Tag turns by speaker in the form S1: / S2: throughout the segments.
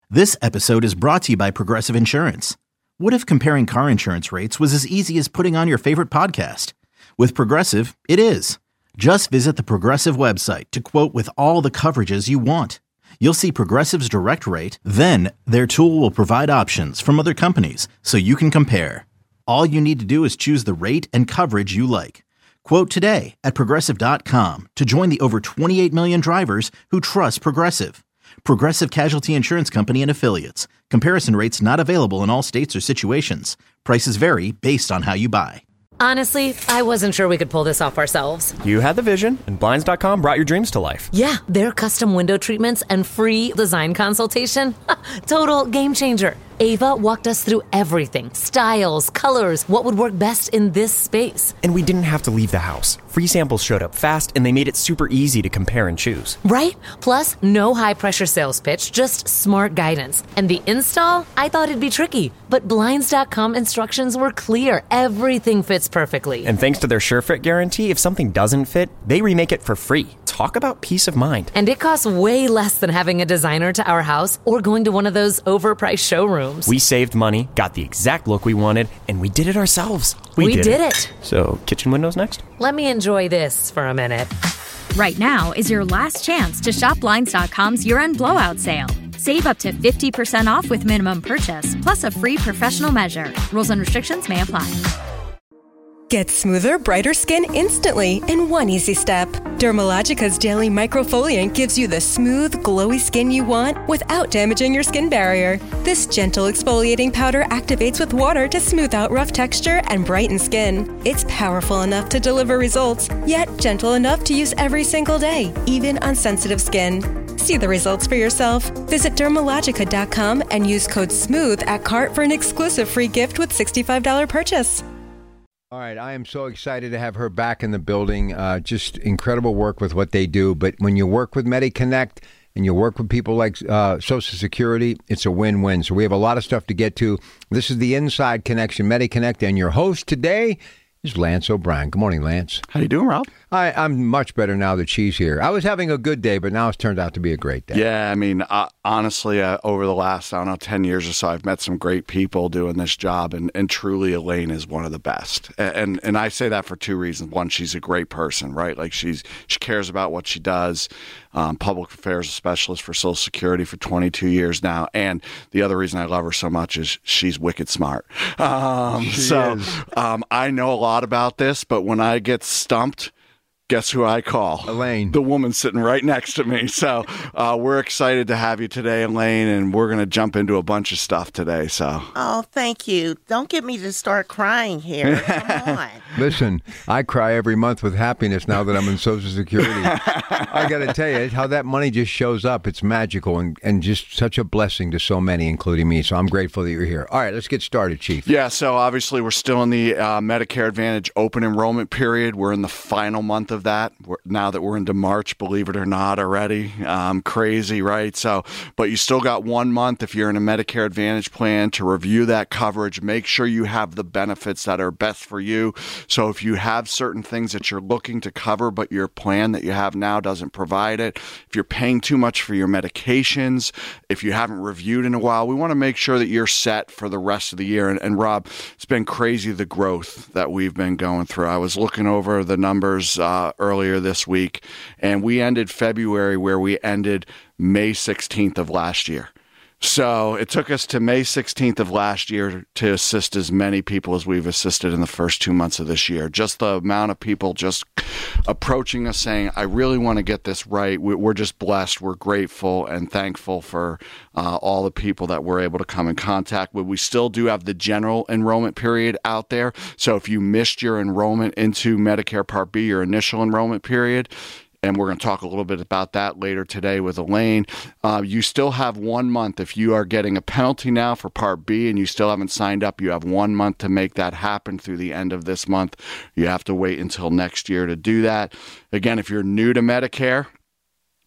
S1: This episode is brought to you by Progressive Insurance. What if comparing car insurance rates was as easy as putting on your favorite podcast? With Progressive, it is. Just visit the Progressive website to quote with all the coverages you want. You'll see Progressive's direct rate, then their tool will provide options from other companies so you can compare. All you need to do is choose the rate and coverage you like. Quote today at Progressive.com to join the over 28 million drivers who trust Progressive. Progressive Casualty Insurance Company and Affiliates. Comparison rates not available in all states or situations. Prices vary based on how you buy.
S2: Honestly, I wasn't sure we could pull this off ourselves.
S3: You had the vision, and Blinds.com brought your dreams to life.
S2: Yeah, their custom window treatments and free design consultation. Total game changer. Ava walked us through everything. Styles, colors, what would work best in this space.
S3: And we didn't have to leave the house. Free samples showed up fast, and they made it super easy to compare and choose.
S2: Right? Plus, no high-pressure sales pitch, just smart guidance. And the install? I thought it'd be tricky. But Blinds.com instructions were clear. Everything fits perfectly.
S3: And thanks to their SureFit guarantee, if something doesn't fit, they remake it for free. Talk about peace of mind.
S2: And it costs way less than having a designer to our house or going to one of those overpriced showrooms.
S3: We saved money, got the exact look we wanted, and we did it ourselves.
S2: We did it.
S3: So, kitchen windows next?
S2: Let me enjoy this for a minute.
S4: Right now is your last chance to shop Blinds.com's year-end blowout sale. Save up to 50% off with minimum purchase, plus a free professional measure. Rules and restrictions may apply.
S5: Get smoother, brighter skin instantly in one easy step. Dermalogica's daily microfoliant gives you the smooth, glowy skin you want without damaging your skin barrier. This gentle exfoliating powder activates with water to smooth out rough texture and brighten skin. It's powerful enough to deliver results, yet gentle enough to use every single day, even on sensitive skin. See the results for yourself. Visit Dermalogica.com and use code SMOOTH at cart for an exclusive free gift with $65 purchase.
S6: All right, I am so excited to have her back in the building. Just incredible work with what they do. But when you work with MediConnect and you work with people like Social Security, it's a win-win. So we have a lot of stuff to get to. This is the Inside Connection, MediConnect, and your host today is Lance O'Brien. Good morning, Lance.
S7: How you doing, Rob?
S6: I'm much better now that she's here. I was having a good day, but now it's turned out to be a great day.
S7: Yeah, I mean, honestly, over the last, 10 years or so, I've met some great people doing this job, and truly Elaine is one of the best. And I say that for two reasons. One, she's a great person, right? Like she cares about what she does. Public affairs specialist for Social Security for 22 years now. And the other reason I love her so much is she's wicked smart. I know a lot about this, but when I get stumped, guess who I call?
S6: Elaine.
S7: The woman sitting right next to me. So we're excited to have you today, Elaine, and we're going to jump into a bunch of stuff today. So.
S8: Oh, thank you. Don't get me to start crying here. Come on.
S6: Listen, I cry every month with happiness now that I'm in Social Security. I got to tell you, how that money just shows up, it's magical and just such a blessing to so many, including me. So I'm grateful that you're here. All right, let's get started, Chief.
S7: Yeah, so obviously we're still in the Medicare Advantage open enrollment period. We're in the final month of that. Now that we're into March, believe it or not, already. Crazy, right? So, but you still got 1 month if you're in a Medicare Advantage plan to review that coverage. Make sure you have the benefits that are best for you. So if you have certain things that you're looking to cover, but your plan that you have now doesn't provide it, if you're paying too much for your medications, if you haven't reviewed in a while, we want to make sure that you're set for the rest of the year. And Rob, it's been crazy, the growth that we've been going through. I was looking over the numbers earlier this week, and we ended February where we ended May 16th of last year. So it took us to May 16th of last year to assist as many people as we've assisted in the first 2 months of this year. Just the amount of people just approaching us saying, I really want to get this right. We're just blessed. We're grateful and thankful for all the people that we're able to come in contact with. We still do have the general enrollment period out there. So if you missed your enrollment into Medicare Part B, your initial enrollment period, and we're going to talk a little bit about that later today with Elaine. You still have 1 month. If you are getting a penalty now for Part B and you still haven't signed up, you have 1 month to make that happen through the end of this month. You have to wait until next year to do that. Again, if you're new to Medicare,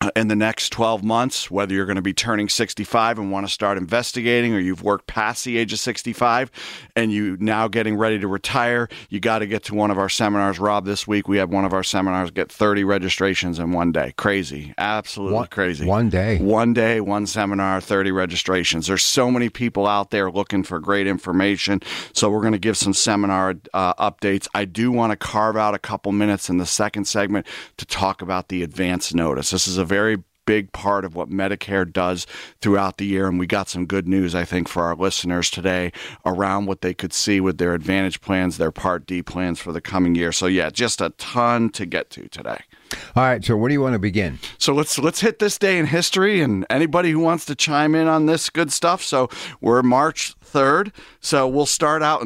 S7: in the next 12 months, whether you're going to be turning 65 and want to start investigating, or you've worked past the age of 65 and you now getting ready to retire, you got to get to one of our seminars. Rob, this week we have one of our seminars get 30 registrations in one day. Crazy. Absolutely crazy.
S6: One day.
S7: One day, one seminar, 30 registrations. There's so many people out there looking for great information. So we're going to give some seminar updates. I do want to carve out a couple minutes in the second segment to talk about the advance notice. This is a very big part of what Medicare does throughout the year, and we got some good news, I think, for our listeners today around what they could see with their Advantage plans, their Part D plans for the coming year. So yeah, just a ton to get to today.
S6: All right, so where do you want to begin?
S7: So let's hit this day in history, and anybody who wants to chime in on this good stuff. So we're March 3rd. So we'll start out in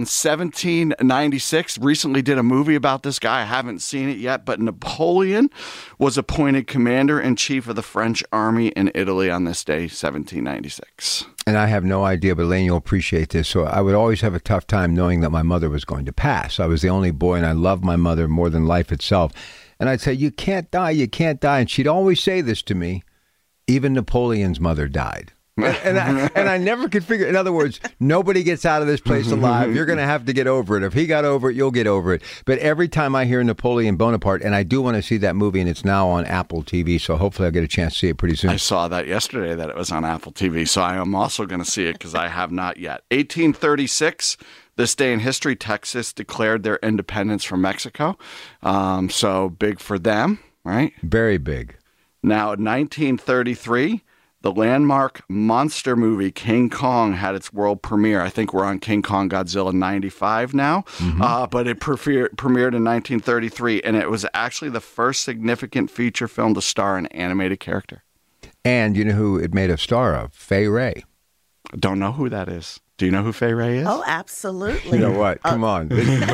S7: 1796. Recently did a movie about this guy. I haven't seen it yet, but Napoleon was appointed commander-in-chief of the French army in Italy on this day, 1796.
S6: And I have no idea, but Elaine, you'll appreciate this. So I would always have a tough time knowing that my mother was going to pass. I was the only boy, and I loved my mother more than life itself. And I'd say, you can't die, you can't die. And she'd always say this to me, even Napoleon's mother died. And I never could figure, in other words, nobody gets out of this place alive. You're going to have to get over it. If he got over it, you'll get over it. But every time I hear Napoleon Bonaparte, and I do want to see that movie, and it's now on Apple TV, so hopefully I'll get a chance to see it pretty soon.
S7: I saw that yesterday, that it was on Apple TV, so I am also going to see it because I have not yet. 1836. This day in history, Texas declared their independence from Mexico. So big for them, right?
S6: Very big.
S7: Now, 1933, the landmark monster movie King Kong had its world premiere. I think we're on King Kong Godzilla 95 now, but it premiered in 1933, and it was actually the first significant feature film to star an animated character. And
S6: you know who it made a star of? Fay Wray.
S7: Don't know who that is. Do you know who Fay Wray is?
S8: Oh, absolutely.
S6: You know what? Come on.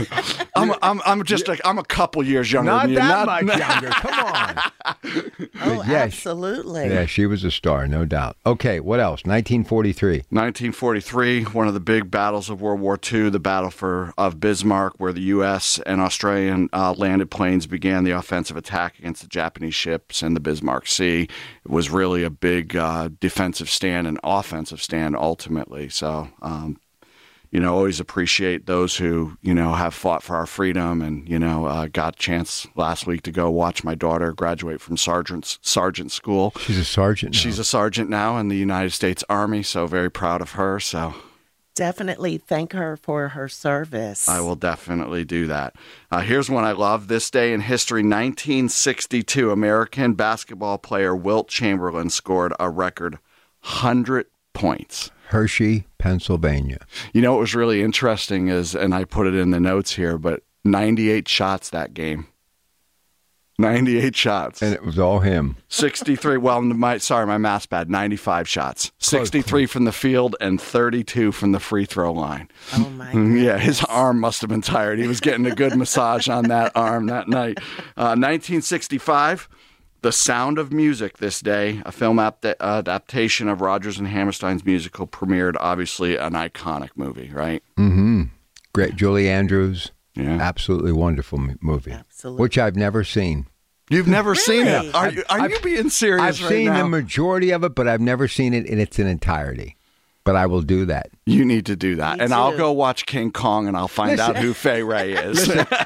S7: I'm a couple years younger
S6: Not
S7: than you.
S6: Not that much younger. Come on.
S8: Oh, absolutely.
S6: Yeah, she was a star, no doubt. Okay, what else? 1943.
S7: 1943, one of the big battles of World War II, the Battle of Bismarck, where the U.S. and Australian landed planes began the offensive attack against the Japanese ships in the Bismarck Sea. It was really a big defensive stand and offensive stand ultimately. So, always appreciate those who, have fought for our freedom, and, got a chance last week to go watch my daughter graduate from sergeant school.
S6: She's a sergeant now.
S7: She's a sergeant now in the United States Army, so very proud of her. So
S8: definitely thank her for her service.
S7: I will definitely do that. Here's one I love. This day in history, 1962, American basketball player Wilt Chamberlain scored a record 100 points.
S6: Hershey, Pennsylvania.
S7: What was really interesting is, and I put it in the notes here, but 98 shots that game. 98 shots.
S6: And it was all him.
S7: 63, my math's bad, 95 shots. 63 from the field and 32 from the free throw line.
S8: Oh, my goodness.
S7: Yeah, his arm must have been tired. He was getting a good massage on that arm that night. 1965. The Sound of Music this day, a film adaptation of Rodgers and Hammerstein's musical, premiered, obviously an iconic movie, right?
S6: Mm-hmm. Great. Julie Andrews.
S7: Yeah.
S6: Absolutely wonderful movie.
S8: Absolutely.
S6: Which I've never seen.
S7: You've never seen
S8: Really?
S7: it? Are you being serious right now?
S6: I've seen the majority of it, but I've never seen it in its entirety. But I will do that.
S7: You need to do that.
S8: Me
S7: and
S8: too.
S7: I'll go watch King Kong, and I'll find out who Fay Wray is.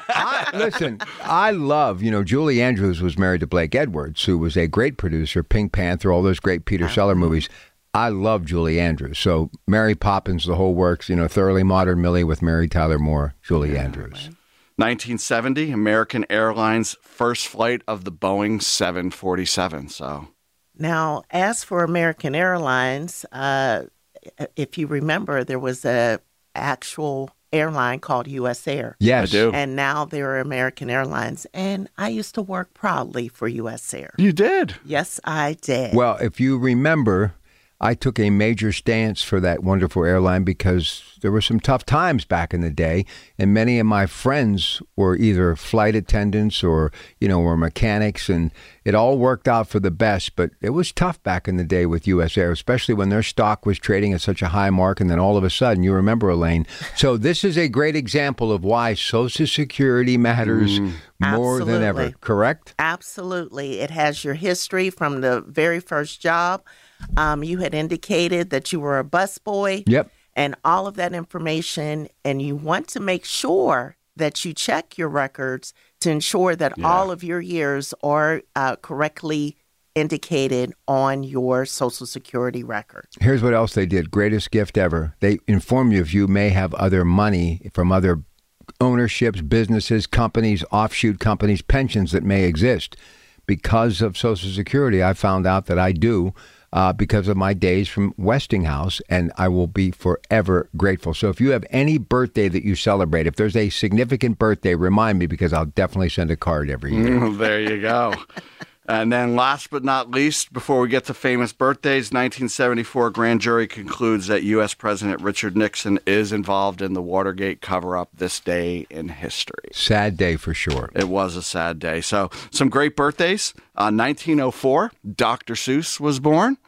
S6: I love, Julie Andrews was married to Blake Edwards, who was a great producer, Pink Panther, all those great Peter Sellers movies. I love Julie Andrews. So Mary Poppins, the whole works, Thoroughly Modern Millie with Mary Tyler Moore, Julie Andrews.
S7: 1970, American Airlines first flight of the Boeing 747. So
S8: now, as for American Airlines, if you remember, there was a actual airline called U.S. Air.
S6: Yes,
S7: I do.
S8: And now there are American Airlines. And I used to work proudly for U.S. Air.
S7: You did?
S8: Yes, I did.
S6: Well, if you remember, I took a major stance for that wonderful airline because there were some tough times back in the day, and many of my friends were either flight attendants or, were mechanics, and it all worked out for the best. But it was tough back in the day with U.S. Air, especially when their stock was trading at such a high mark, and then all of a sudden, you remember, Elaine. So this is a great example of why Social Security matters more than ever, correct?
S8: Absolutely. It has your history from the very first job. You had indicated that you were a busboy.
S6: Yep.
S8: And all of that information, and you want to make sure that you check your records to ensure that all of your years are correctly indicated on your Social Security record.
S6: Here's what else they did. Greatest gift ever. They inform you if you may have other money from other ownerships, businesses, companies, offshoot companies, pensions that may exist. Because of Social Security, I found out that I do. Because of my days from Westinghouse, and I will be forever grateful. So if you have any birthday that you celebrate, if there's a significant birthday, remind me, because I'll definitely send a card every year.
S7: There you go. And then last but not least, before we get to famous birthdays, 1974 grand jury concludes that U.S. President Richard Nixon is involved in the Watergate cover-up this day in history.
S6: Sad day for sure.
S7: It was a sad day. So some great birthdays. 1904, Dr. Seuss was born.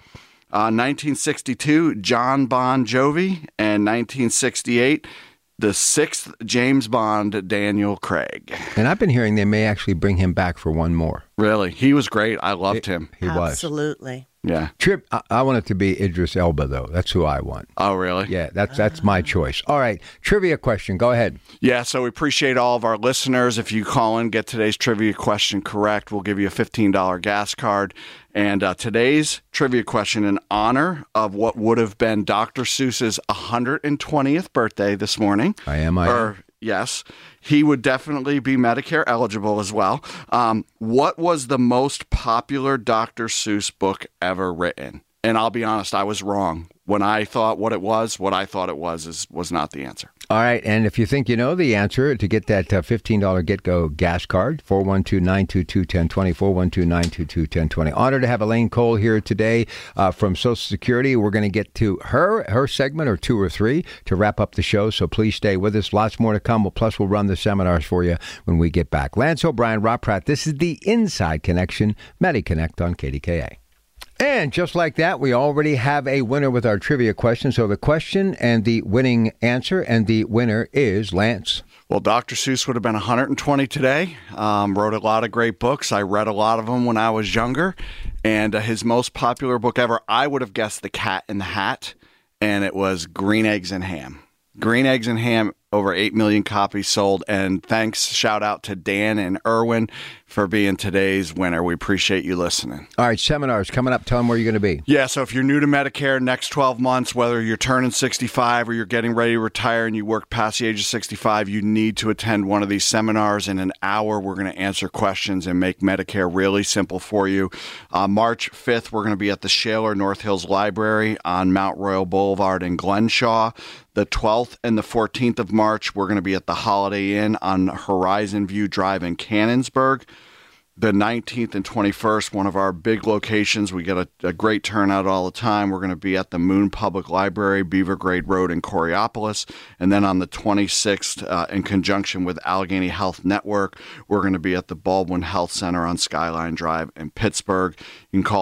S7: 1962, John Bon Jovi. And 1968, the sixth James Bond, Daniel Craig.
S6: And I've been hearing they may actually bring him back for one more.
S7: Really? He was great. I loved him.
S6: He was.
S8: Absolutely.
S7: Yeah.
S6: Trip. I want it to be Idris Elba, though. That's who I want.
S7: Oh, really?
S6: Yeah, that's my choice. All right. Trivia question. Go ahead.
S7: Yeah, so we appreciate all of our listeners. If you call in, get today's trivia question correct, we'll give you a $15 gas card. And today's trivia question, in honor of what would have been Dr. Seuss's 120th birthday this morning. Yes, he would definitely be Medicare eligible as well. What was the most popular Dr. Seuss book ever written? And I'll be honest, I was wrong. When I thought what I thought it was not the answer.
S6: All right, and if you think you know the answer, to get that $15 Get-Go gas card, 412-922-1020, 412-922-1020. Honored to have Elaine Cole here today from Social Security. We're going to get to her segment, or two or three, to wrap up the show, so please stay with us. Lots more to come. Plus, we'll run the seminars for you when we get back. Lance O'Brien, Rob Pratt, this is the Inside Connection, MediConnect on KDKA. And just like that, we already have a winner with our trivia question. So the question and the winning answer, and the winner is Lance.
S7: Well, Dr. Seuss would have been 120 today. Wrote a lot of great books. I read a lot of them when I was younger. And his most popular book ever, I would have guessed The Cat in the Hat, and it was Green Eggs and Ham. Green Eggs and Ham, over 8 million copies sold. And thanks, shout out to Dan and Erwin for being today's winner. We appreciate you listening.
S6: All right, seminars coming up. Tell them where you're going to be.
S7: Yeah, so if you're new to Medicare, next 12 months, whether you're turning 65 or you're getting ready to retire and you work past the age of 65, you need to attend one of these seminars. In an hour, we're going to answer questions and make Medicare really simple for you. March 5th, we're going to be at the Shaler North Hills Library on Mount Royal Boulevard in Glenshaw. The 12th and the 14th of March, we're going to be at the Holiday Inn on Horizon View Drive in Cannonsburg. The 19th and 21st, one of our big locations. We get a great turnout all the time. We're going to be at the Moon Public Library, Beaver Grade Road in Coriopolis. And then on the 26th, in conjunction with Allegheny Health Network, we're going to be at the Baldwin Health Center on Skyline Drive in Pittsburgh. You can call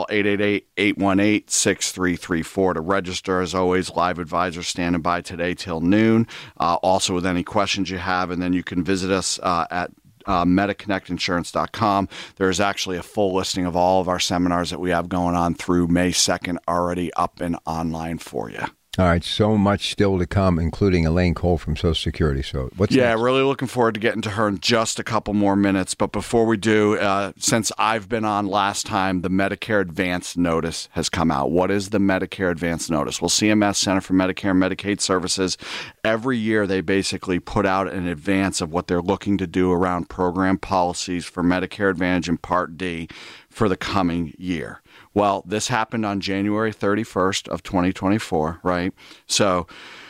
S7: 888-818-6334 to register. As always, live advisors standing by today till noon. Also with any questions you have. And then you can visit us at MediConnectInsurance.com. There's actually a full listing of all of our seminars that we have going on through May 2nd already up and online for you.
S6: All right, so much still to come, including Elaine Cole from Social Security. So what's next?
S7: Really looking forward to getting to her in just a couple more minutes. But before we do, since I've been on last time, the Medicare Advance Notice has come out. What is the Medicare Advance Notice? Well, CMS, Center for Medicare and Medicaid Services, every year they basically put out an advance of what they're looking to do around program policies for Medicare Advantage and Part D for the coming year. Well, this happened on January 31st of 2024, right? So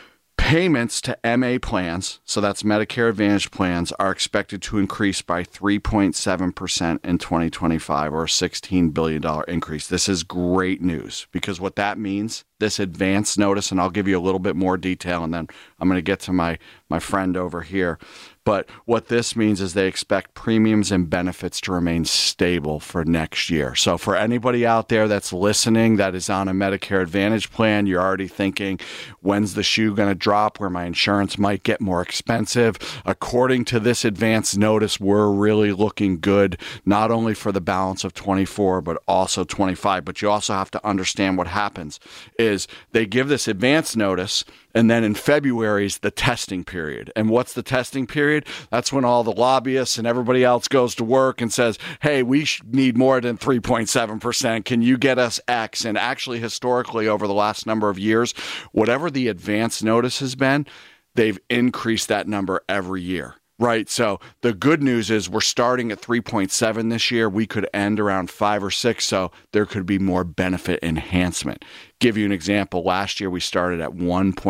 S7: Payments to MA plans, so that's Medicare Advantage plans, are expected to increase by 3.7% in 2025, or a $16 billion increase. This is great news, because what that means, this advance notice, and I'll give you a little bit more detail, and then I'm going to get to my friend over here. But what this means is they expect premiums and benefits to remain stable for next year. So for anybody out there that's listening that is on a Medicare Advantage plan, you're already thinking, when's the shoe going to drop where my insurance might get more expensive? According to this advance notice, we're really looking good, not only for the balance of 24, but also 25. But you also have to understand what happens is they give this advance notice, and then in February is the testing period. And what's the testing period? That's when all the lobbyists and everybody else goes to work and says, hey, we need more than 3.7%. Can you get us X? And actually, historically, over the last number of years, whatever the advance notice has been, they've increased that number every year. Right. So the good news is we're starting at 3.7 this year. We could end around 5 or 6. So there could be more benefit enhancement. Give you an example. Last year, we started at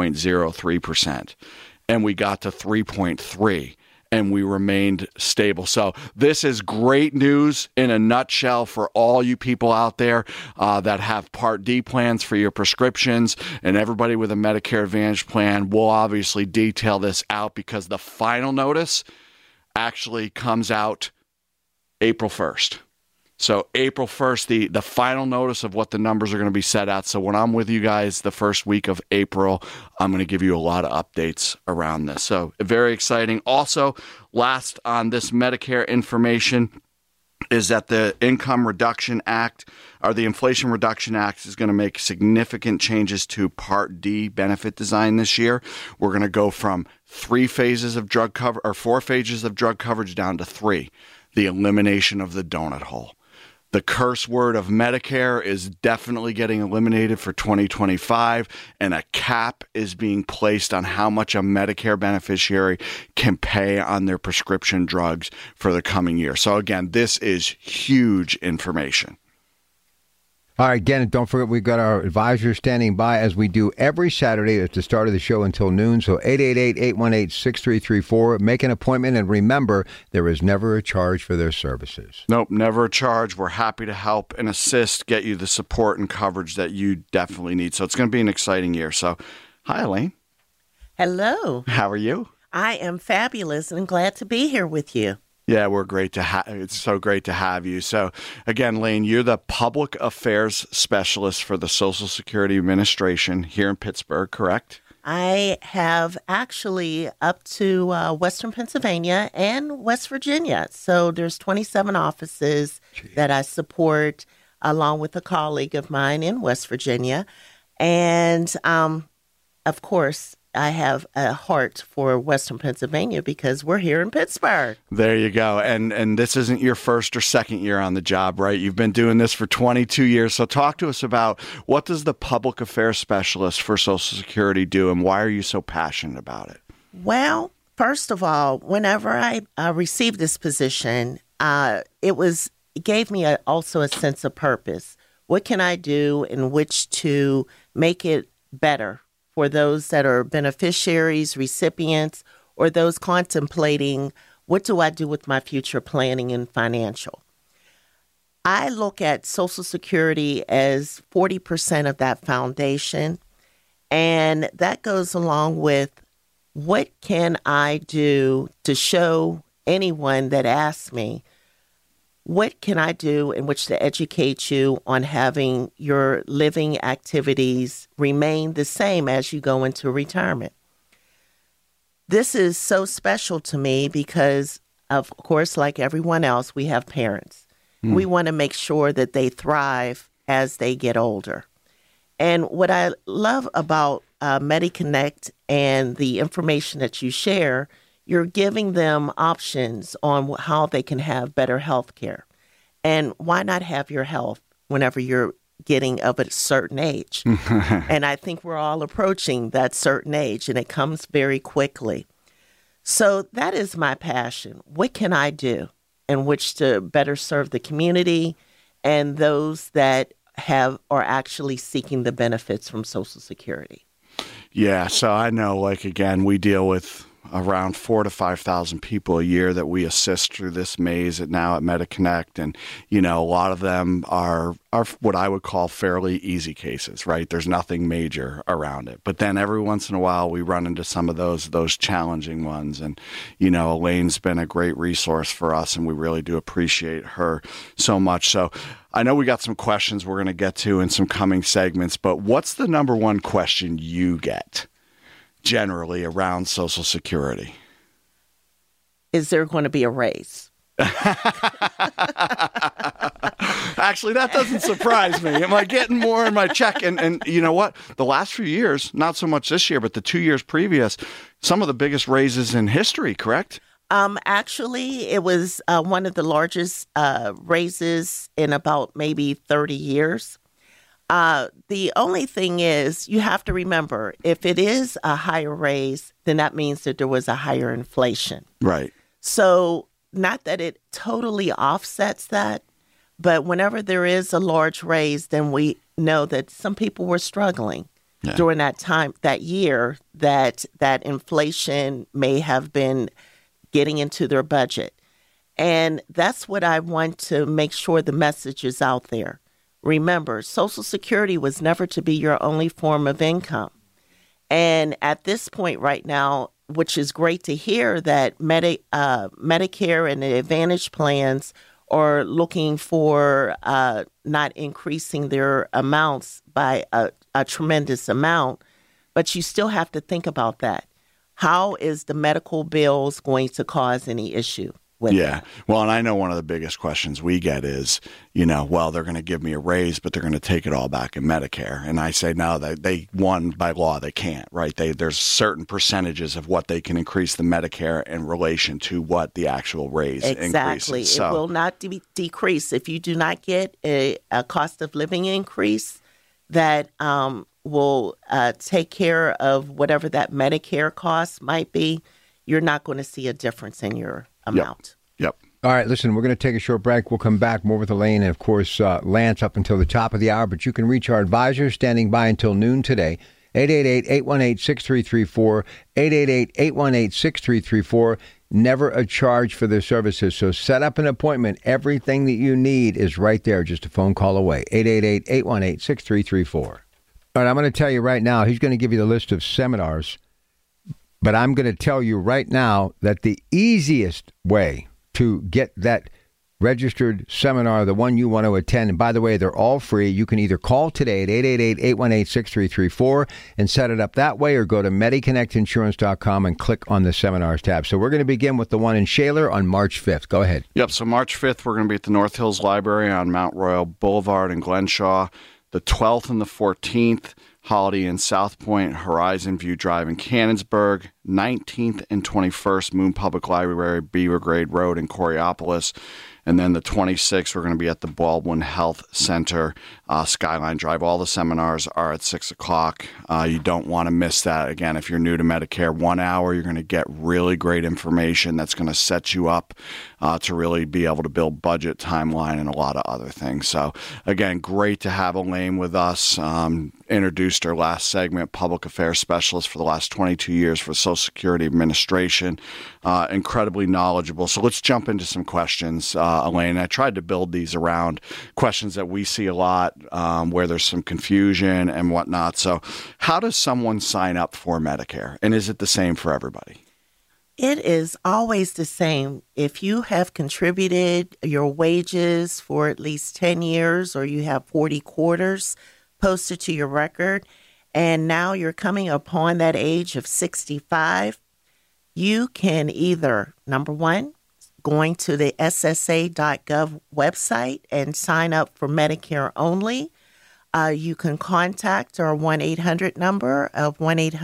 S7: 1.03% and we got to 3.3 and we remained stable. So this is great news in a nutshell for all you people out there that have Part D plans for your prescriptions, and everybody with a Medicare Advantage plan. We'll obviously detail this out because the final notice actually comes out April 1st. So April 1st, the final notice of what the numbers are going to be set at. So when I'm with you guys the first week of April, I'm going to give you a lot of updates around this. So very exciting. Also, last on this Medicare information is that the Income Reduction Act, or the Inflation Reduction Act, is going to make significant changes to Part D benefit design this year. We're going to go from 4 phases of drug coverage down to 3. The elimination of the donut hole. The curse word of Medicare is definitely getting eliminated for 2025, and a cap is being placed on how much a Medicare beneficiary can pay on their prescription drugs for the coming year. So again, this is huge information.
S6: All right, again, don't forget we've got our advisors standing by as we do every Saturday at the start of the show until noon. So 888-818-6334. Make an appointment, and remember, there is never a charge for their services.
S7: Nope, never a charge. We're happy to help and assist, get you the support and coverage that you definitely need. So it's going to be an exciting year. So, hi, Elaine.
S8: Hello.
S7: How are you?
S8: I am fabulous and glad to be here with you.
S7: Yeah, we're great to have. It's so great to have you. So again, Lane, you're the public affairs specialist for the Social Security Administration here in Pittsburgh, correct?
S8: I have actually up to Western Pennsylvania and West Virginia. So there's 27 offices that I support along with a colleague of mine in West Virginia. And of course, I have a heart for Western Pennsylvania because we're here in Pittsburgh.
S7: There you go. And this isn't your first or second year on the job, right? You've been doing this for 22 years. So talk to us about, what does the public affairs specialist for Social Security do, and why are you so passionate about it?
S8: Well, first of all, whenever I received this position, it gave me also a sense of purpose. What can I do in which to make it better for those that are beneficiaries, recipients, or those contemplating, what do I do with my future planning and financial? I look at Social Security as 40% of that foundation, and that goes along with, what can I do to show anyone that asks me, what can I do in which to educate you on having your living activities remain the same as you go into retirement? This is so special to me because, of course, like everyone else, we have parents. We want to make sure that they thrive as they get older. And what I love about MediConnect and the information that you share, you're giving them options on how they can have better health care. And why not have your health whenever you're getting of a certain age? And I think we're all approaching that certain age, and it comes very quickly. So that is my passion. What can I do in which to better serve the community and those that are actually seeking the benefits from Social Security?
S7: Yeah, so I know, like, again, we deal with around 4,000 to 5,000 people a year that we assist through this maze at MediConnect. And, a lot of them are what I would call fairly easy cases, right? There's nothing major around it. But then every once in a while, we run into some of those challenging ones. And, Elaine's been a great resource for us, and we really do appreciate her so much. So I know we got some questions we're going to get to in some coming segments, but what's the number one question you get generally around Social Security?
S8: Is there going to be a raise?
S7: Actually, that doesn't surprise me. Am I getting more in my check? And you know what? The last few years, not so much this year, but the 2 years previous, some of the biggest raises in history, correct?
S8: Actually, it was one of the largest raises in about maybe 30 years. The only thing is you have to remember, if it is a higher raise, then that means that there was a higher inflation.
S7: Right.
S8: So not that it totally offsets that, but whenever there is a large raise, then we know that some people were struggling during that time, that year, that inflation may have been getting into their budget. And that's what I want to make sure the message is out there. Remember, Social Security was never to be your only form of income. And at this point right now, which is great to hear that Medicare and the Advantage plans are looking for not increasing their amounts by a tremendous amount, but you still have to think about that. How is the medical bills going to cause any issue with that?
S7: Well, and I know one of the biggest questions we get is, well, they're going to give me a raise, but they're going to take it all back in Medicare. And I say, no, they won by law. They can't, right? There's certain percentages of what they can increase the Medicare in relation to what the actual raise
S8: exactly.
S7: increases.
S8: It will not decrease. If you do not get a cost of living increase that will take care of whatever that Medicare cost might be, you're not going to see a difference in your amount.
S7: Yep.
S6: All right, listen, we're going to take a short break. We'll come back more with Elaine and, of course, Lance up until the top of the hour. But you can reach our advisors standing by until noon today. 888-818-6334, 888-818-6334. Never a charge for their services. So set up an appointment. Everything that you need is right there, just a phone call away. 888-818-6334. All right, I'm going to tell you right now, he's going to give you the list of seminars. But I'm going to tell you right now that the easiest way to get that registered seminar, the one you want to attend, and by the way, they're all free. You can either call today at 888-818-6334 and set it up that way, or go to MediConnectInsurance.com and click on the seminars tab. So we're going to begin with the one in Shaler on March 5th. Go ahead.
S7: Yep, so March 5th, we're going to be at the North Hills Library on Mount Royal Boulevard in Glenshaw. The 12th and the 14th, Holiday Inn South Point, Horizon View Drive in Canonsburg. 19th and 21st, Moon Public Library, Beaver Grade Road in Coraopolis. And then the 26th, we're going to be at the Baldwin Health Center, Skyline Drive. All the seminars are at 6 o'clock. You don't want to miss that. Again, if you're new to Medicare, 1 hour, you're going to get really great information that's going to set you up to really be able to build budget, timeline, and a lot of other things. So, again, great to have Elaine with us. Introduced her last segment, public affairs specialist for the last 22 years for the Social Security Administration. Incredibly knowledgeable. So let's jump into some questions, Elaine. I tried to build these around questions that we see a lot where there's some confusion and whatnot. So how does someone sign up for Medicare? And is it the same for everybody?
S8: It is always the same. If you have contributed your wages for at least 10 years or you have 40 quarters posted to your record, and now you're coming upon that age of 65, you can either, number one, going to the SSA.gov website and sign up for Medicare only. You can contact our 1-800 number of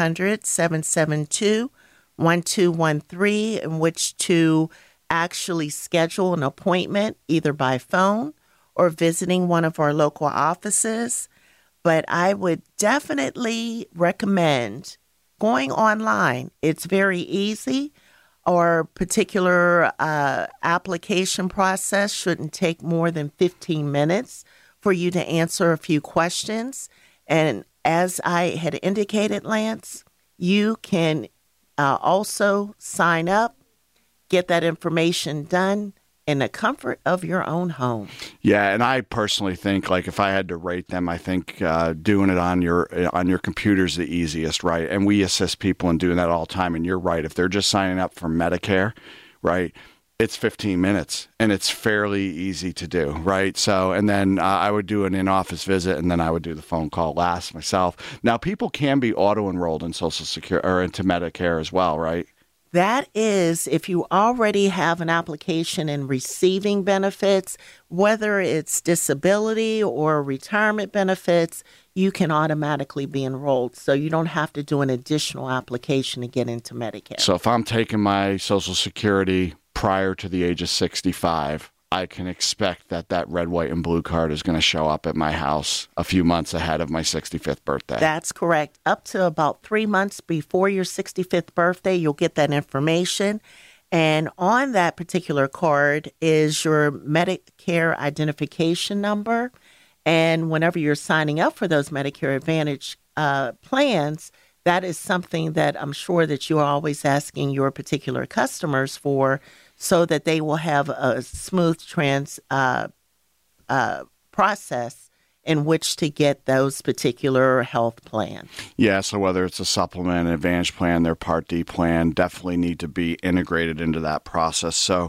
S8: 1-800-772-1213, in which to actually schedule an appointment either by phone or visiting one of our local offices. But I would definitely recommend going online. It's very easy. Our particular application process shouldn't take more than 15 minutes for you to answer a few questions. And as I had indicated, Lance, you can also sign up, get that information done in the comfort of your own home.
S7: Yeah, and I personally think, like, if I had to rate them, I think doing it on your computer is the easiest, right? And we assist people in doing that all the time. And you're right. If they're just signing up for Medicare, right, it's 15 minutes, and it's fairly easy to do, right? So, and then I would do an in-office visit, and then I would do the phone call last myself. Now, people can be auto-enrolled in Social Security or into Medicare as well, right?
S8: That is, if you already have an application and receiving benefits, whether it's disability or retirement benefits, you can automatically be enrolled. So you don't have to do an additional application to get into Medicare.
S7: So if I'm taking my Social Security prior to the age of 65, I can expect that red, white, and blue card is going to show up at my house a few months ahead of my 65th birthday.
S8: That's correct. Up to about 3 months before your 65th birthday, you'll get that information. And on that particular card is your Medicare identification number. And whenever you're signing up for those Medicare Advantage plans, that is something that I'm sure that you're always asking your particular customers for, so that they will have a smooth process in which to get those particular health plans.
S7: Yeah, so whether it's a supplement, an Advantage plan, their Part D plan, definitely need to be integrated into that process. So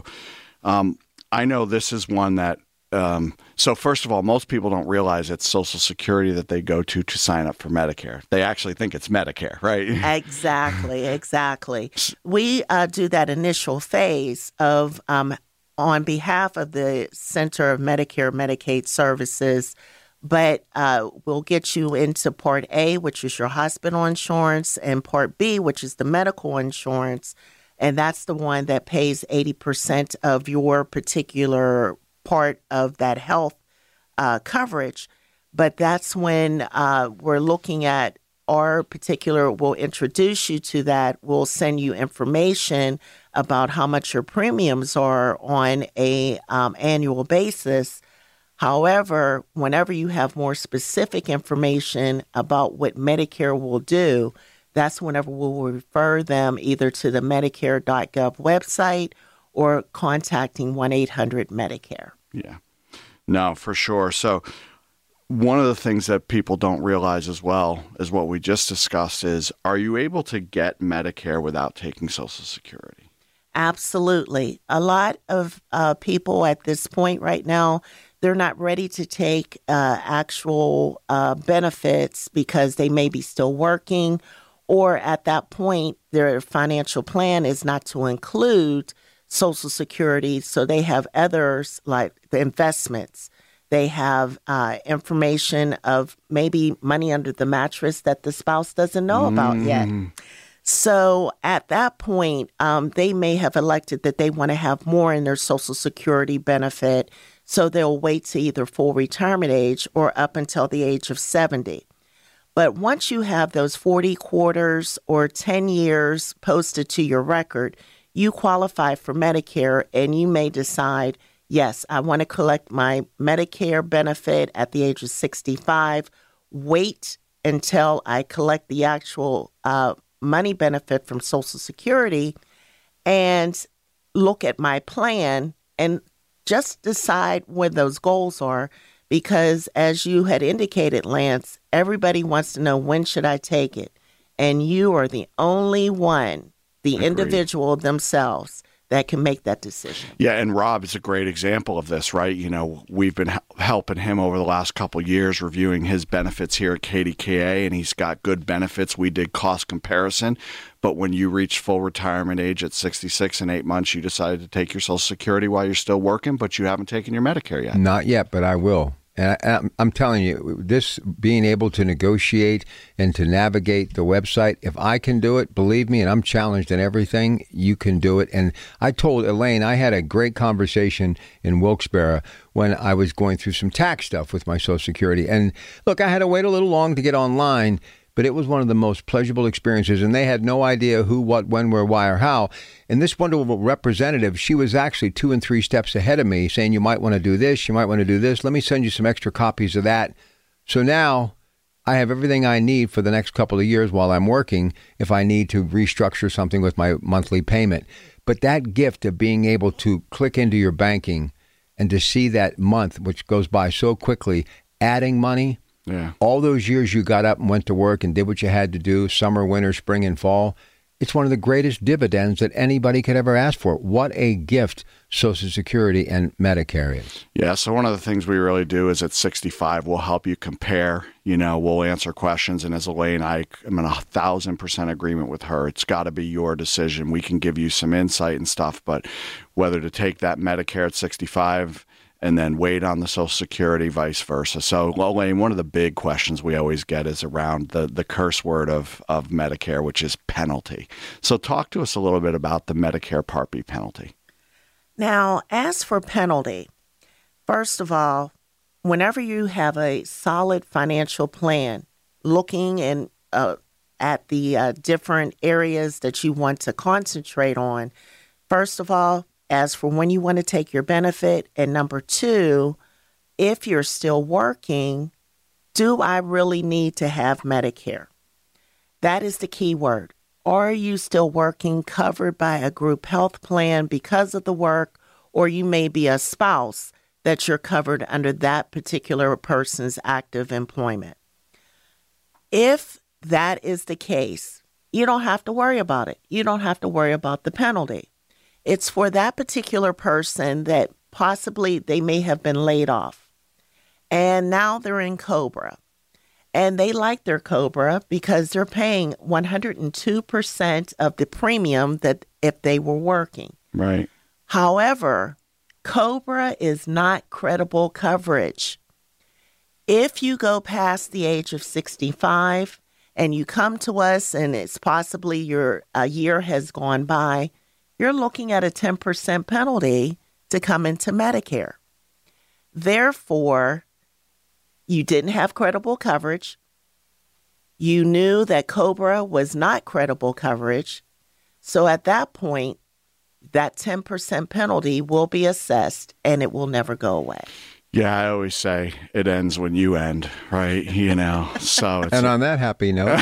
S7: I know this is one that, so first of all, most people don't realize it's Social Security that they go to sign up for Medicare. They actually think it's Medicare, right? Exactly.
S8: We do that initial phase of, on behalf of the Center of Medicare Medicaid Services, but we'll get you into Part A, which is your hospital insurance, and Part B, which is the medical insurance, and that's the one that pays 80% of your particular part of that health coverage. But that's when we're looking at our particular, we'll introduce you to that. We'll send you information about how much your premiums are on a annual basis. However, whenever you have more specific information about what Medicare will do, that's whenever we'll refer them either to the Medicare.gov website or contacting 1-800-MEDICARE.
S7: Yeah. No, for sure. So one of the things that people don't realize as well as what we just discussed is, are you able to get Medicare without taking Social Security?
S8: Absolutely. A lot of people at this point right now, they're not ready to take actual benefits because they may be still working, or at that point, their financial plan is not to include Social Security, so they have others like the investments. They have information of maybe money under the mattress that the spouse doesn't know about yet. So at that point, they may have elected that they want to have more in their Social Security benefit, so they'll wait to either full retirement age or up until the age of 70. But once you have those 40 quarters or 10 years posted to your record, you qualify for Medicare, and you may decide, yes, I want to collect my Medicare benefit at the age of 65, wait until I collect the actual money benefit from Social Security, and look at my plan and just decide where those goals are. Because as you had indicated, Lance, everybody wants to know, when should I take it? And you are the only one, the
S7: Agreed.
S8: Individual themselves, that can make that decision.
S7: Yeah, and Rob is a great example of this, right? You know, we've been helping him over the last couple of years, reviewing his benefits here at KDKA, and he's got good benefits. We did cost comparison, but when you reach full retirement age at 66 and 8 months, you decided to take your Social Security while you're still working, but you haven't taken your Medicare yet.
S6: Not yet, but I will. And I'm telling you, this being able to negotiate and to navigate the website, if I can do it, believe me, and I'm challenged in everything, you can do it. And I told Elaine, I had a great conversation in Wilkes-Barre when I was going through some tax stuff with my Social Security. And look, I had to wait a little long to get online, but it was one of the most pleasurable experiences, and they had no idea who, what, when, where, why, or how. And this wonderful representative, she was actually 2 and 3 steps ahead of me, saying, you might want to do this, you might want to do this. Let me send you some extra copies of that. So now I have everything I need for the next couple of years while I'm working if I need to restructure something with my monthly payment. But that gift of being able to click into your banking and to see that month, which goes by so quickly, adding money, all those years you got up and went to work and did what you had to do, summer, winter, spring, and fall, it's one of the greatest dividends that anybody could ever ask for. What a gift Social Security and Medicare is.
S7: Yeah, so one of the things we really do is at 65, we'll help you compare. We'll answer questions. And as Elaine, I am in 1,000% agreement with her. It's got to be your decision. We can give you some insight and stuff, but whether to take that Medicare at 65 and then wait on the Social Security, vice versa. So, Elaine, one of the big questions we always get is around the curse word of Medicare, which is penalty. So talk to us a little bit about the Medicare Part B penalty.
S8: Now, as for penalty, first of all, whenever you have a solid financial plan, looking at the different areas that you want to concentrate on, first of all, as for when you want to take your benefit, and number two, if you're still working, do I really need to have Medicare? That is the key word. Are you still working, covered by a group health plan because of the work, or you may be a spouse that you're covered under that particular person's active employment? If that is the case, you don't have to worry about it. You don't have to worry about the penalty. It's for that particular person that possibly they may have been laid off, and now they're in COBRA. And they like their COBRA because they're paying 102% of the premium that if they were working.
S7: Right.
S8: However, COBRA is not credible coverage. If you go past the age of 65 and you come to us and it's possibly a year has gone by, you're looking at a 10% penalty to come into Medicare. Therefore, you didn't have credible coverage. You knew that COBRA was not credible coverage. So at that point, that 10% penalty will be assessed and it will never go away.
S7: Yeah, I always say it ends when you end, right? So it's
S6: and on that happy note.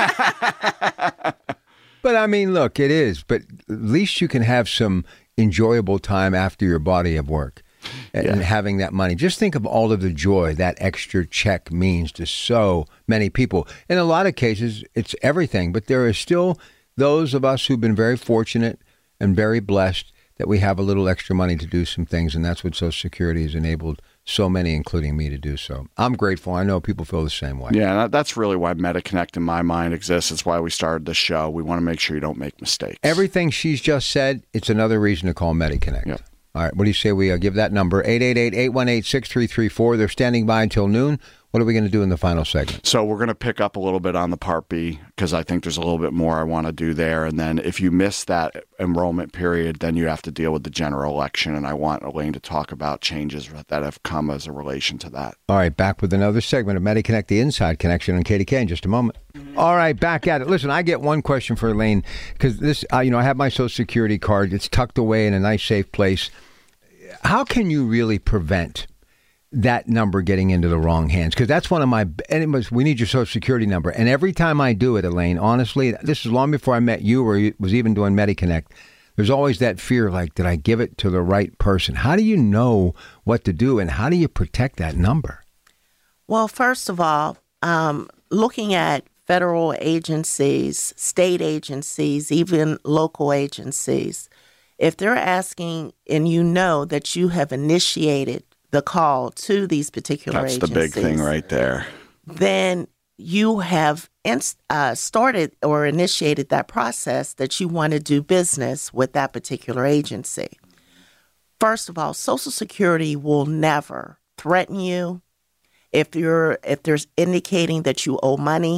S6: But I mean, look, it is. But at least you can have some enjoyable time after your body of work and having that money. Just think of all of the joy that extra check means to so many people. In a lot of cases, it's everything. But there are still those of us who've been very fortunate and very blessed that we have a little extra money to do some things. And that's what Social Security has enabled so many, including me, to do so. I'm grateful. I know people feel the same way.
S7: Yeah, that's really why MediConnect in my mind exists. It's why we started the show. We want to make sure you don't make mistakes.
S6: Everything she's just said, it's another reason to call MediConnect.
S7: Yep.
S6: All right, what do you say we give that number, 888-818-6334. They're standing by until noon. What are we going to do in the final segment?
S7: So we're going to pick up a little bit on the Part B because I think there's a little bit more I want to do there. And then if you miss that enrollment period, then you have to deal with the general election. And I want Elaine to talk about changes that have come as a relation to that.
S6: All right, back with another segment of MediConnect, the Inside Connection on KDK in just a moment. All right, back at it. Listen, I get one question for Elaine because this, I have my Social Security card. It's tucked away in a nice, safe place. How can you really prevent that number getting into the wrong hands? Because that's one of my, and it was, we need your Social Security number. And every time I do it, Elaine, honestly, this is long before I met you or was even doing MediConnect, there's always that fear, like, did I give it to the right person? How do you know what to do and how do you protect that number?
S8: Well, first of all, looking at federal agencies, state agencies, even local agencies, if they're asking and you know that you have initiated the call to these particular agencies.
S7: That's the big thing right there.
S8: Then you have started or initiated that process that you want to do business with that particular agency. First of all, Social Security will never threaten you. If there's indicating that you owe money,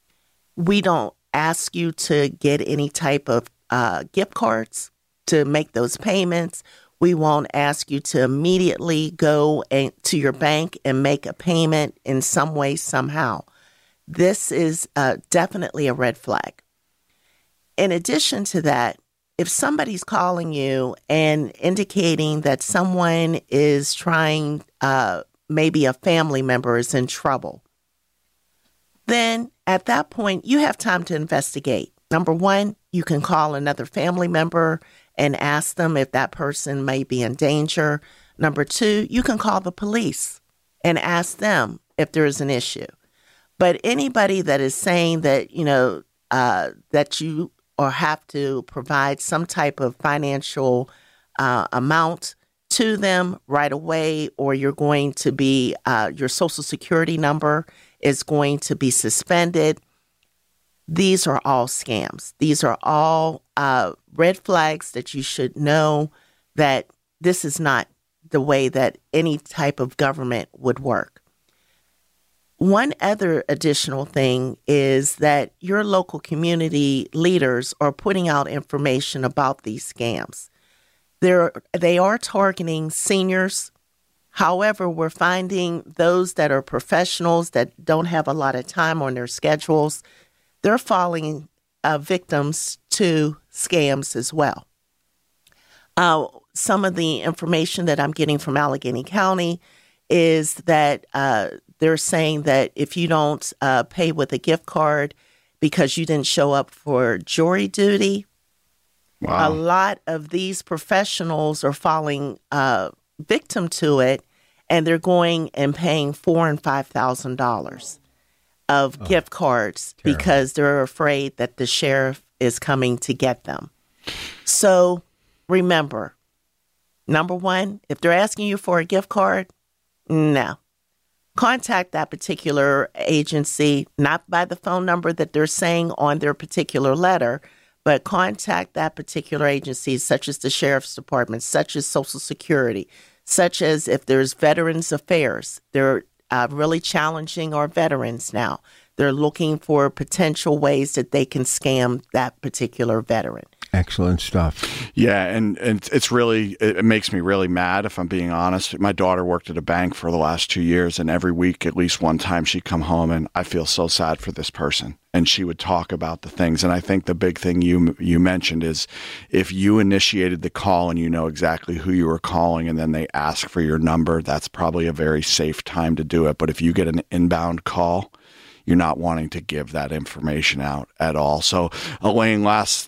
S8: we don't ask you to get any type of gift cards to make those payments. We won't ask you to immediately go to your bank and make a payment in some way, somehow. This is definitely a red flag. In addition to that, if somebody's calling you and indicating that someone is trying, maybe a family member is in trouble, then at that point, you have time to investigate. Number one, you can call another family member and ask them if that person may be in danger. Number two, you can call the police and ask them if there is an issue. But anybody that is saying that, that you or have to provide some type of financial amount to them right away, or you're going to be, your Social Security number is going to be suspended. These are all scams. These are all red flags that you should know that this is not the way that any type of government would work. One other additional thing is that your local community leaders are putting out information about these scams. They are targeting seniors. However, we're finding those that are professionals that don't have a lot of time on their schedules, they're falling victims to scams as well. Some of the information that I'm getting from Allegheny County is that they're saying that if you don't pay with a gift card because you didn't show up for jury duty,
S7: wow.
S8: A lot of these professionals are falling victim to it, and they're going and paying $4,000 and $5,000 of gift cards terrible. Because they're afraid that the sheriff is coming to get them. So remember, number one, if they're asking you for a gift card, no. Contact that particular agency, not by the phone number that they're saying on their particular letter, but contact that particular agency, such as the Sheriff's Department, such as Social Security, such as if there's Veterans Affairs. They're really challenging our veterans now. They're looking for potential ways that they can scam that particular veteran.
S6: Excellent stuff.
S7: Yeah, and it makes me really mad, if I'm being honest. My daughter worked at a bank for the last 2 years, and every week, at least one time, she'd come home, and I feel so sad for this person. And she would talk about the things. And I think the big thing you mentioned is if you initiated the call and you know exactly who you were calling and then they ask for your number, that's probably a very safe time to do it. But if you get an inbound call, you're not wanting to give that information out at all. So, Elaine, last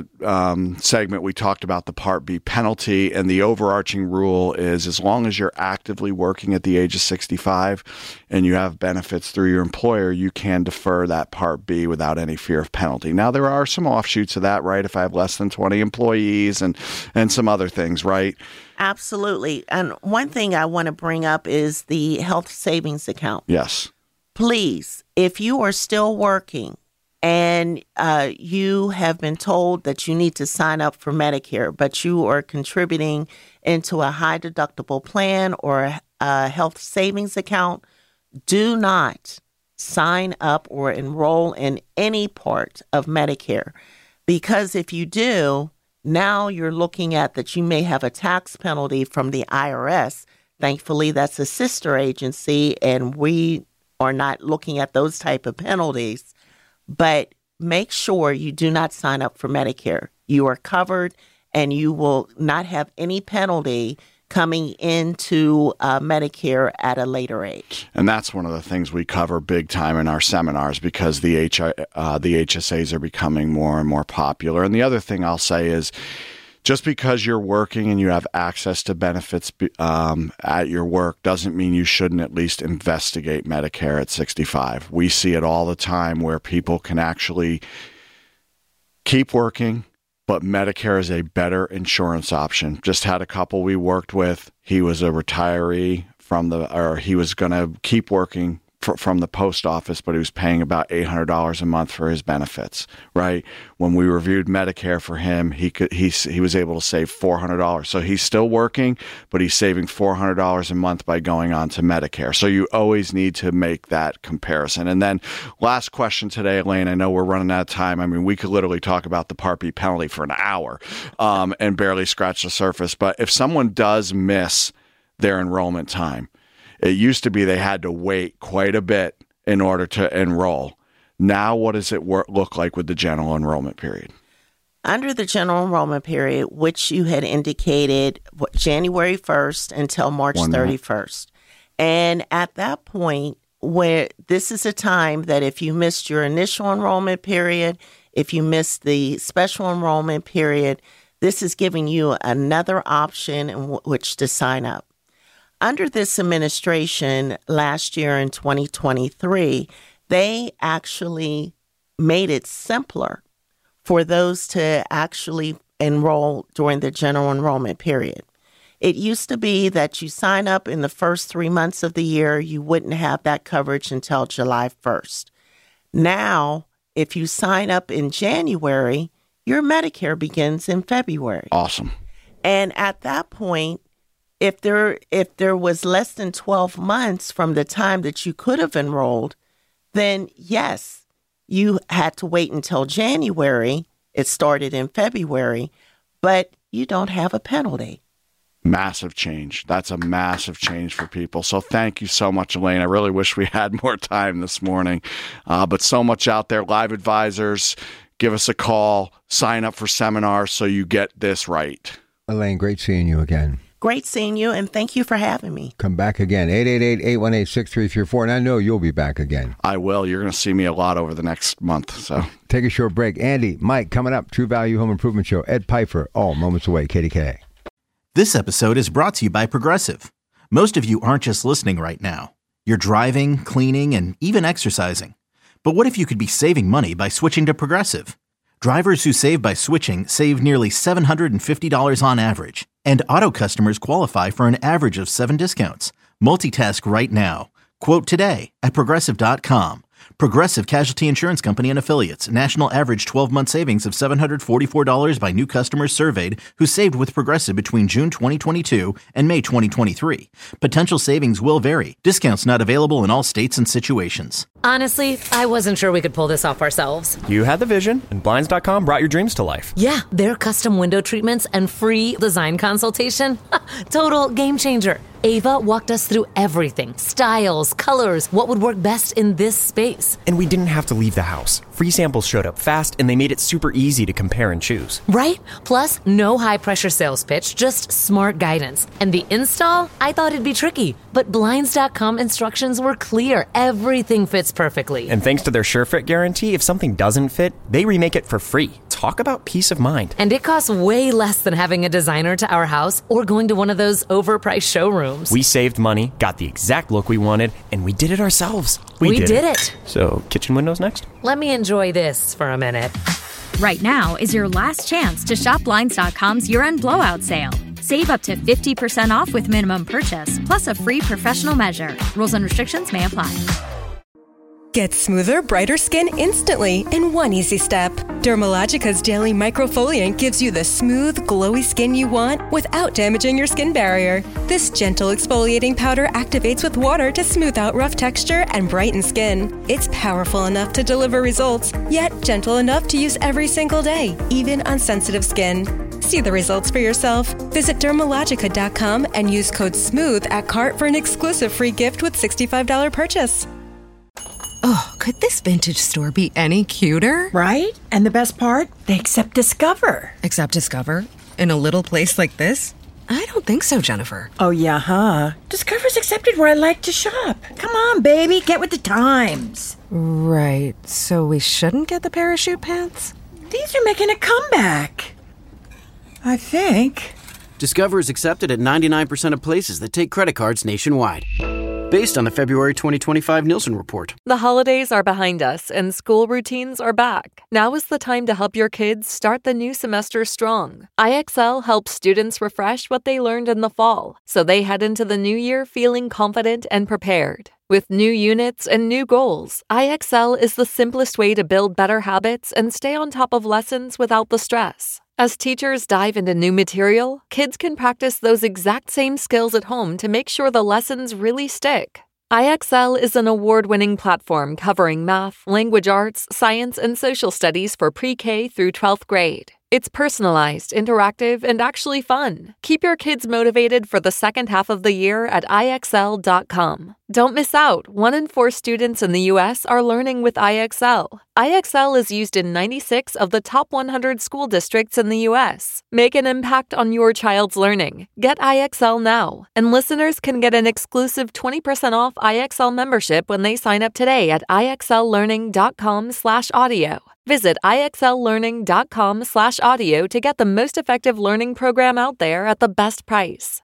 S7: segment, we talked about the Part B penalty, and the overarching rule is as long as you're actively working at the age of 65 and you have benefits through your employer, you can defer that Part B without any fear of penalty. Now, there are some offshoots of that, right? If I have less than 20 employees and some other things, right?
S8: Absolutely. And one thing I want to bring up is the health savings account.
S7: Yes.
S8: Please, if you are still working and you have been told that you need to sign up for Medicare, but you are contributing into a high deductible plan or a health savings account, do not sign up or enroll in any part of Medicare. Because if you do, now you're looking at that you may have a tax penalty from the IRS. Thankfully, that's a sister agency, and we are not looking at those type of penalties. But make sure you do not sign up for Medicare. You are covered, and you will not have any penalty coming into Medicare at a later age.
S7: And that's one of the things we cover big time in our seminars, because the HSAs are becoming more and more popular. And the other thing I'll say is, just because you're working and you have access to benefits at your work doesn't mean you shouldn't at least investigate Medicare at 65. We see it all the time where people can actually keep working, but Medicare is a better insurance option. Just had a couple we worked with. He was a retiree he was going to keep working from the post office, but he was paying about $800 a month for his benefits, right? When we reviewed Medicare for him, he was able to save $400. So he's still working, but he's saving $400 a month by going on to Medicare. So you always need to make that comparison. And then last question today, Elaine, I know we're running out of time. I mean, we could literally talk about the Part B penalty for an hour and barely scratch the surface. But if someone does miss their enrollment time, it used to be they had to wait quite a bit in order to enroll. Now, what does it look like with the general enrollment period?
S8: Under the general enrollment period, which you had indicated January 1st until March 31st. And at that point, where this is a time that if you missed your initial enrollment period, if you missed the special enrollment period, this is giving you another option in which to sign up. Under this administration last year in 2023, they actually made it simpler for those to actually enroll during the general enrollment period. It used to be that you sign up in the first 3 months of the year, you wouldn't have that coverage until July 1st. Now, if you sign up in January, your Medicare begins in February.
S7: Awesome.
S8: And at that point, if there was less than 12 months from the time that you could have enrolled, then yes, you had to wait until January. It started in February, but you don't have a penalty.
S7: Massive change. That's a massive change for people. So thank you so much, Elaine. I really wish we had more time this morning, but so much out there. Live advisors, give us a call, sign up for seminars so you get this right.
S6: Elaine, great seeing you again.
S8: Great seeing you, and thank you for having me.
S6: Come back again, 888-818-6334, and I know you'll be back again.
S7: I will. You're going to see me a lot over the next month. So
S6: take a short break. Andy, Mike, coming up, True Value Home Improvement Show, Ed Piper, all moments away, KDK.
S1: This episode is brought to you by Progressive. Most of you aren't just listening right now. You're driving, cleaning, and even exercising. But what if you could be saving money by switching to Progressive? Drivers who save by switching save nearly $750 on average. And auto customers qualify for an average of 7 discounts. Multitask right now. Quote today at Progressive.com. Progressive Casualty Insurance Company and Affiliates. National average 12-month savings of $744 by new customers surveyed who saved with Progressive between June 2022 and May 2023. Potential savings will vary. Discounts not available in all states and situations.
S2: Honestly, I wasn't sure we could pull this off ourselves.
S3: You had the vision, and Blinds.com brought your dreams to life.
S2: Yeah, their custom window treatments and free design consultation. Total game changer. Ava walked us through everything. Styles, colors, what would work best in this space.
S3: And we didn't have to leave the house. Free samples showed up fast, and they made it super easy to compare and choose.
S2: Right? Plus, no high-pressure sales pitch, just smart guidance. And the install? I thought it'd be tricky, but Blinds.com instructions were clear. Everything fits perfectly.
S3: And thanks to their SureFit guarantee, if something doesn't fit, they remake it for free. Talk about peace of mind.
S2: And it costs way less than having a designer to our house or going to one of those overpriced showrooms.
S3: We saved money, got the exact look we wanted, and we did it ourselves.
S2: We did it.
S3: So, kitchen windows next?
S2: Let me enjoy this for a minute.
S4: Right now is your last chance to shop Blinds.com's year-end blowout sale. Save up to 50% off with minimum purchase, plus a free professional measure. Rules and restrictions may apply.
S5: Get smoother, brighter skin instantly in one easy step. Dermalogica's Daily Microfoliant gives you the smooth, glowy skin you want without damaging your skin barrier. This gentle exfoliating powder activates with water to smooth out rough texture and brighten skin. It's powerful enough to deliver results, yet gentle enough to use every single day, even on sensitive skin. See the results for yourself. Visit Dermalogica.com and use code SMOOTH at cart for an exclusive free gift with $65 purchase.
S9: Oh, could this vintage store be any cuter?
S10: Right? And the best part? They accept Discover.
S9: Accept Discover? In a little place like this? I don't think so, Jennifer.
S10: Oh, yeah, huh? Discover's accepted where I like to shop. Come on, baby, get with the times.
S9: Right, so we shouldn't get the parachute pants?
S10: These are making a comeback. I think.
S11: Discover is accepted at 99% of places that take credit cards nationwide. Based on the February 2025 Nielsen report.
S12: The holidays are behind us and school routines are back. Now is the time to help your kids start the new semester strong. IXL helps students refresh what they learned in the fall, so they head into the new year feeling confident and prepared. With new units and new goals, IXL is the simplest way to build better habits and stay on top of lessons without the stress. As teachers dive into new material, kids can practice those exact same skills at home to make sure the lessons really stick. IXL is an award-winning platform covering math, language arts, science, and social studies for pre-K through 12th grade. It's personalized, interactive, and actually fun. Keep your kids motivated for the second half of the year at IXL.com. Don't miss out. 1 in 4 students in the U.S. are learning with IXL. IXL is used in 96 of the top 100 school districts in the U.S. Make an impact on your child's learning. Get IXL now. And listeners can get an exclusive 20% off IXL membership when they sign up today at IXLlearning.com/audio. Visit IXLlearning.com/audio to get the most effective learning program out there at the best price.